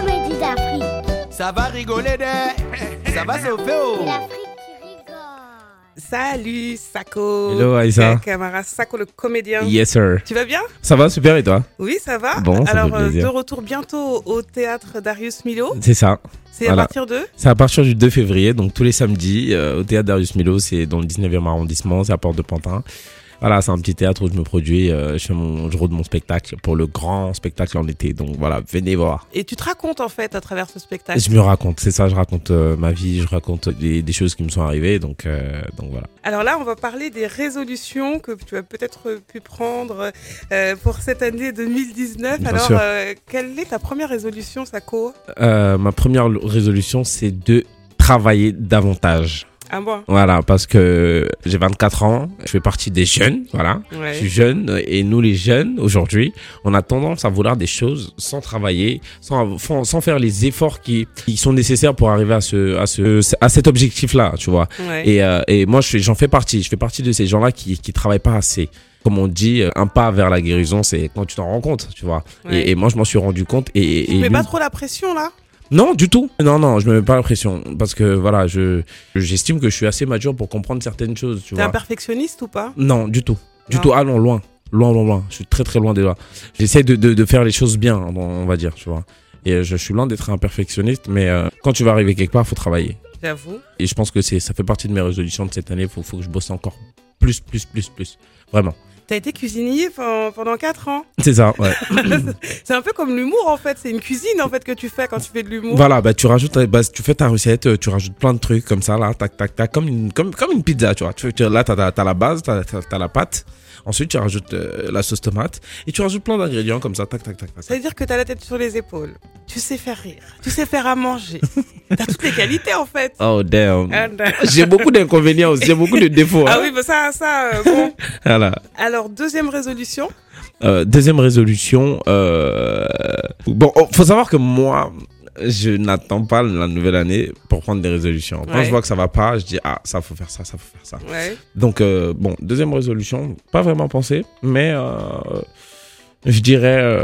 comédie d'Afrique. Ça va rigoler de... Ça va sauver C'est l'Afrique qui rigole. Salut Sako. Hello Aïssa. Camara Sako le comédien. Yes sir. Tu vas bien? Ça va super et toi? Oui, ça va. Bon, ça alors fait plaisir. de retour bientôt au théâtre Darius Milhaud. C'est ça. C'est Voilà. à partir de C'est à partir du 2 février, donc tous les samedis au théâtre Darius Milhaud, c'est dans le 19e arrondissement, c'est à Porte de Pantin. Voilà, c'est un petit théâtre où je me produis, je rôde mon spectacle pour le grand spectacle en été. Donc voilà, venez voir. Et tu te racontes en fait à travers ce spectacle. Je me raconte, c'est ça, je raconte ma vie, je raconte des choses qui me sont arrivées, donc voilà. Alors là, on va parler des résolutions que tu as peut-être pu prendre pour cette année 2019. Bien Alors, sûr. quelle est ta première résolution, Sako? Ma première résolution, c'est de travailler davantage. Ah bon? Voilà, parce que j'ai 24 ans, je fais partie des jeunes, voilà. Ouais. Je suis jeune et nous les jeunes, aujourd'hui, on a tendance à vouloir des choses sans travailler, sans faire les efforts qui sont nécessaires pour arriver à cet objectif-là, tu vois. Ouais. Et moi, j'en fais partie. Je fais partie de ces gens-là qui travaillent pas assez. Comme on dit, un pas vers la guérison, c'est quand tu t'en rends compte, tu vois. Ouais. Et moi, je m'en suis rendu compte. Tu te mets pas trop la pression là? Non, du tout. Non, je me mets pas la pression. Parce que voilà, j'estime que je suis assez mature pour comprendre certaines choses, tu T'es un vois. perfectionniste ou pas? Non, du tout. Du Non. tout. Ah non, loin. Loin. Je suis très très loin de là. J'essaie de faire les choses bien, on va dire, tu vois. Et je suis loin d'être un perfectionniste, mais quand tu vas arriver quelque part, faut travailler. J'avoue. Et je pense que ça fait partie de mes résolutions de cette année. Faut que je bosse encore plus. Vraiment. T'as été cuisinier pendant 4 ans. C'est ça, ouais. C'est un peu comme l'humour en fait. C'est une cuisine en fait que tu fais quand tu fais de l'humour. Voilà, tu rajoutes, tu fais ta recette, tu rajoutes plein de trucs comme ça, là, tac, comme une pizza, tu vois. Là, t'as la base, t'as la pâte. Ensuite, tu rajoutes la sauce tomate et tu rajoutes plein d'ingrédients comme ça, tac. Ça veut dire que t'as la tête sur les épaules. Tu sais faire rire. Tu sais faire à manger. T'as toutes les qualités en fait. Oh, damn. Ah, J'ai beaucoup d'inconvénients aussi, j'ai beaucoup de défauts. ah hein. oui, bah bon. Voilà. Alors, deuxième résolution. Deuxième résolution, faut savoir que moi, je n'attends pas la nouvelle année pour prendre des résolutions. Quand Ouais. je vois que ça va pas, je dis, ça faut faire ça. Ouais. Donc, deuxième résolution, pas vraiment pensé, mais je dirais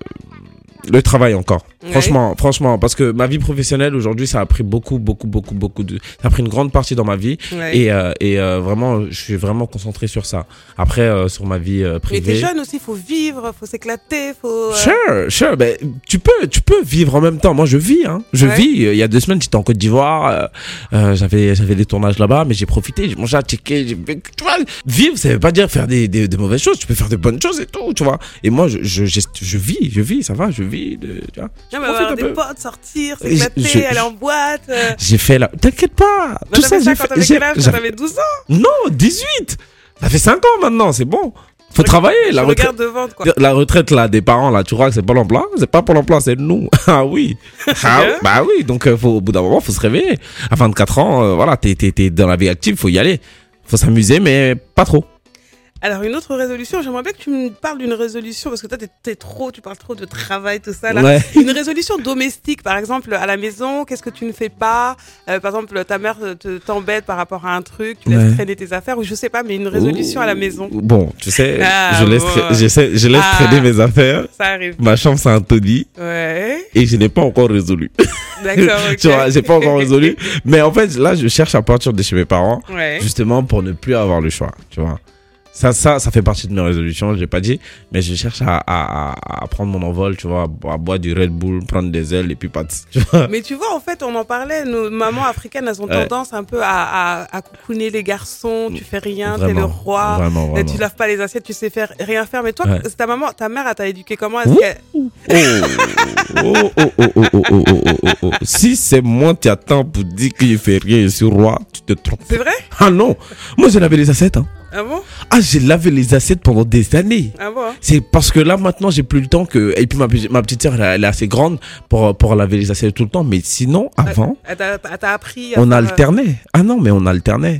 le travail encore. Ouais. Franchement, parce que ma vie professionnelle aujourd'hui, ça a pris beaucoup ça a pris une grande partie dans ma vie Ouais. et vraiment, je suis vraiment concentré sur ça. Après, sur ma vie Mais privée. t'es jeune aussi, faut vivre, faut s'éclater, faut. Sure, ben, tu peux vivre en même temps. Moi, je vis, hein. Je Ouais. vis. Il y a 2 semaines, j'étais en Côte d'Ivoire. J'avais des tournages là-bas, mais j'ai profité, j'ai mangé à ticket. Tu vois, vivre, ça veut pas dire faire des mauvaises choses. Tu peux faire de bonnes choses et tout, tu vois. Et moi, je vis, ça va, je vis, tu vois. Non, Je mais profite avoir un des peu. potes, sortir, Et s'éclater, aller en boîte. J'ai fait là. T'inquiète pas. Bah, t'avais ça quand t'avais quel âge? Quand j'avais- t'avais 12 ans? Non, 18. Ça fait 5 ans maintenant, c'est bon. Faut travailler. Je La retraite. regarde devant, quoi. La retraite là des parents là, tu crois que c'est pas l'emploi? C'est pas pour l'emploi, c'est nous. Ah oui. Bah oui, donc au bout d'un moment, faut se réveiller. À 24 ans, voilà, t'es dans la vie active, faut y aller. Faut s'amuser mais pas trop. Alors, une autre résolution, j'aimerais bien que tu me parles d'une résolution, parce que toi, tu parles trop de travail, tout ça, là. Ouais. Une résolution domestique, par exemple, à la maison, qu'est-ce que tu ne fais pas? Par exemple, ta mère t'embête par rapport à un truc, tu laisses Ouais. traîner tes affaires, ou je sais pas, mais une résolution à la maison. Bon, tu sais, Ah, je laisse bon. je laisse Ah. traîner mes affaires. Ça arrive. Ma chambre c'est un taudis Ouais. et je n'ai pas encore résolu. D'accord, ok. Tu vois, j'ai pas encore résolu. Mais en fait, là, je cherche à partir de chez mes parents. Ouais. Justement pour ne plus avoir le choix, tu vois. Ça fait partie de mes résolutions, je l'ai pas dit, mais je cherche à prendre mon envol, tu vois, à boire du Red Bull, prendre des ailes et puis pas de, tu vois. Mais tu vois, en fait, on en parlait, nos mamans africaines, elles ont Ouais. tendance un peu à coucouner les garçons, tu fais rien, t'es Vraiment, le roi, vraiment. tu laves pas les assiettes, tu sais faire rien faire. Mais toi, Ouais. ta mère, elle t'a éduqué comment? Est-ce Ouh. qu'elle- Oh. Si c'est moi qui attends pour dire que je fais rien, je suis roi, tu te trompes. C'est vrai? Ah non, moi j'ai lavé les assiettes, hein. Ah bon? Ah, j'ai lavé les assiettes pendant des années. Ah bon? C'est parce que là maintenant j'ai plus le temps que, et puis ma petite sœur elle est assez grande pour laver les assiettes tout le temps, mais sinon avant Elle t'a appris à on faire, alternait. Ah non, mais on alternait.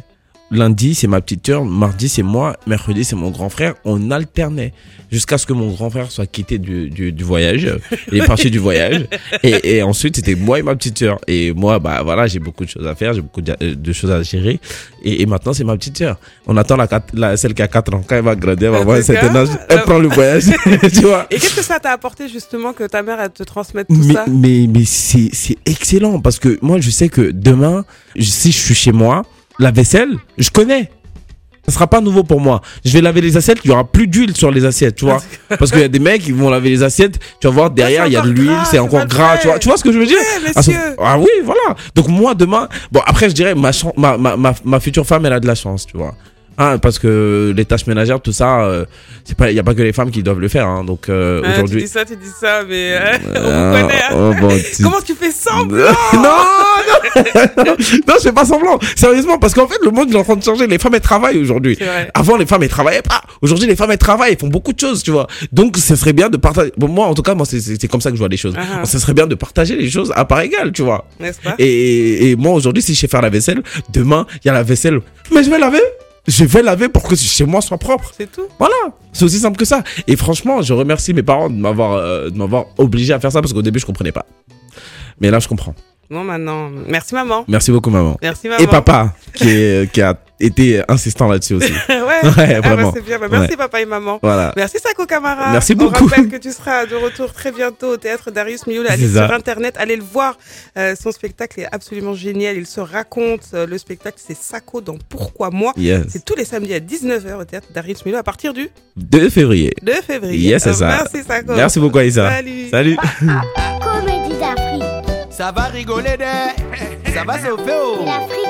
lundi, c'est ma petite sœur, mardi, c'est moi, mercredi, c'est mon grand frère. On alternait jusqu'à ce que mon grand frère soit quitté du voyage. Il est parti du voyage. Et ensuite, c'était moi et ma petite sœur. Et moi, bah voilà, j'ai beaucoup de choses à faire, j'ai beaucoup de choses à gérer. Et maintenant, c'est ma petite sœur. On attend celle qui a 4 ans. Quand elle va grandir, elle va avoir un certain âge, elle prend le voyage. Tu vois. Et qu'est-ce que ça t'a apporté justement que ta mère elle te transmette tout ça? Mais c'est excellent parce que moi, je sais que demain, si je suis chez moi, la vaisselle, je connais. Ça sera pas nouveau pour moi. Je vais laver les assiettes, il y aura plus d'huile sur les assiettes, tu vois. Parce qu'il y a des mecs qui vont laver les assiettes, tu vas voir derrière, il y a de l'huile, c'est encore gras, tu vois. Tu vois ce que je veux dire? Ah oui, voilà. Donc moi demain, bon après je dirais ma future femme elle a de la chance, tu vois. Hein, parce que les tâches ménagères, tout ça, c'est pas, il y a pas que les femmes qui doivent le faire. Hein, donc aujourd'hui. Tu dis ça, mais on vous connaît. Hein. Bon, Comment tu fais semblant? Non, je fais pas semblant. Sérieusement, parce qu'en fait, le monde est en train de changer. Les femmes elles travaillent aujourd'hui. Avant, les femmes elles travaillaient pas. Aujourd'hui, les femmes elles travaillent, elles font beaucoup de choses, tu vois. Donc, ce serait bien de partager. Bon, moi, en tout cas, moi, c'est comme ça que je vois les choses. Ce serait bien de partager les choses à part égale, tu vois. N'est-ce pas? Et moi, aujourd'hui, si je sais faire la vaisselle, demain, il y a la vaisselle. Mais je vais laver. Je vais laver pour que chez moi soit propre. C'est tout. Voilà, c'est aussi simple que ça. Et franchement, je remercie mes parents de m'avoir obligé à faire ça parce qu'au début je comprenais pas. Mais là je comprends. Bon maintenant, merci maman. Merci beaucoup maman. Merci maman. Et papa qui a été insistant là-dessus aussi. Ouais, vraiment. C'est bien. Merci papa et maman. Voilà. Merci Sako Camara. Merci beaucoup. On rappelle que tu seras de retour très bientôt au théâtre Darius Milhaud. Allez sur internet, allez le voir. Son spectacle est absolument génial. Il se raconte. Le spectacle c'est Sako dans Pourquoi moi. Yes. C'est tous les samedis à 19h au théâtre Darius Milhaud à partir du 2 février. 2 février. Yes, c'est ça. Merci Sako. Merci beaucoup Aïssa. Salut. Comédie d'Afrique. Ça va rigoler, ça va sauver. L'Afrique.